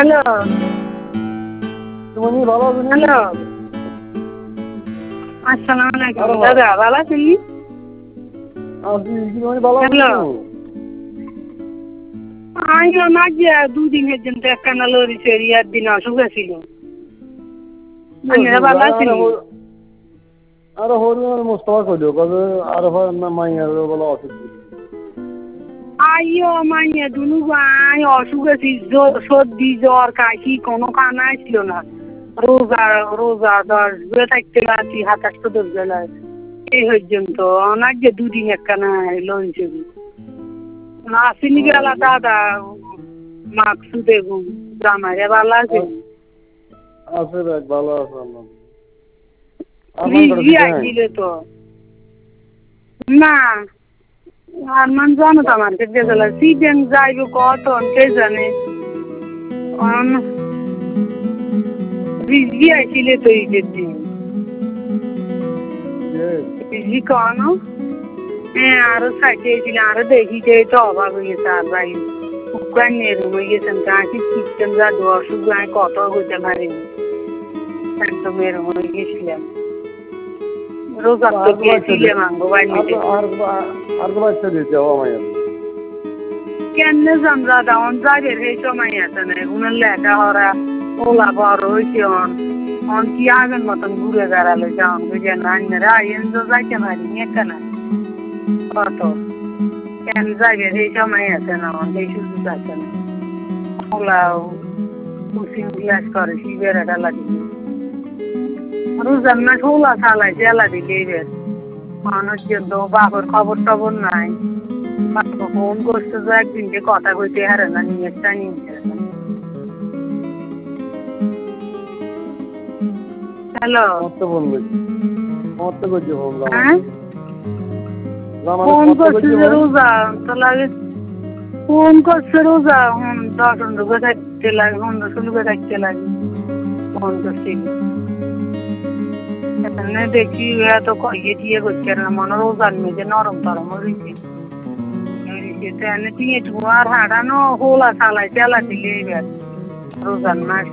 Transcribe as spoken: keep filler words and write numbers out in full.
Hello তুমি ভালো আছো? হ্যালো আসসালামু আলাইকুম দাদা ভালো আছেন? তুমি ভালো হ্যালো আছো? আইও না গিয়া দুদিন পর্যন্ত একখানা লরি চড়ি একদিন অসুখ ছিল আপনারা ভালো আছেন? আরে হরিয়ার মোস্তফা কইলো কবে আর না মাইয়ার বলে অসুখ আইও মাইয়া দুনু ভাই অসুখ আছি সর্দি জ্বর কাশি কোনো কানা ছিল না রোজা রোজা দশ বেলা থাকতে আছি সাতাশটা দশ বেলায় এই পর্যন্ত অনেক যে দুদিন একখানা লরি চড়ি না আসেনি গেলা দাদা মাকসু দেখুন জামাইরা ভালো আছে আছে দেখ ভালো আছে আল্লাহ রিজি আইছিল তো না আর মান জানো তো আমার কাছে গেল সিজন যাইব কত কে জানে রিজি আইছিল তো এই দিন রিজি কোন হ্যাঁ আরো সাইটে ছিল আরো দেখি যে তো অভাব হয়েছে আর ভাই উকান নেরু হয়ে গেছেন কাকি সিস্টেম যা অসুখ আমি কত হইতে পারিনি একদম এরম হয়ে গেছিলাম রোজা তো গিয়েছিলাম আঙ্গো বাড়িতে আর তো বাচ্চা দিতে হবে মাইয়া কেন জানরা দাওন যাবে এই সময় আছে না উনার লেখা হরা ওলা বড় হয়েছে অন অন কি আগের মতন ঘুরে বেড়ালে যাওন বুঝে না আইনারা আইন তো যাইতে পারি কেন কত কেন যাবে এই সময় আছে না অন এই সুযোগ আছে না ওলা কুসিং গ্লাস করে শিবের এটা লাগিয়ে রোজার না ঠোলা চালাই জেলা দিলে এবার মানুষ কিন্তু বাপর খবর টবর নাই ফোন করছে তো একদিনকে কথা কইতে হারে না নিয়ে নিয়ে হ্যালো ফোন করছে যে রোজা তো লাগে ফোন করছে রোজা হন দশ ঘন্টা থাকতে লাগে ঘন্টা ষোলো থাকতে লাগে ফোন করছিল দেখি এত ইয়ে দিয়ে করছে না মনে রোজার মেঝে নরম টরম হয়েছে তুই একটু আর হাঁটানো হোলা চালাই চালা দিলে এবার রোজার মাস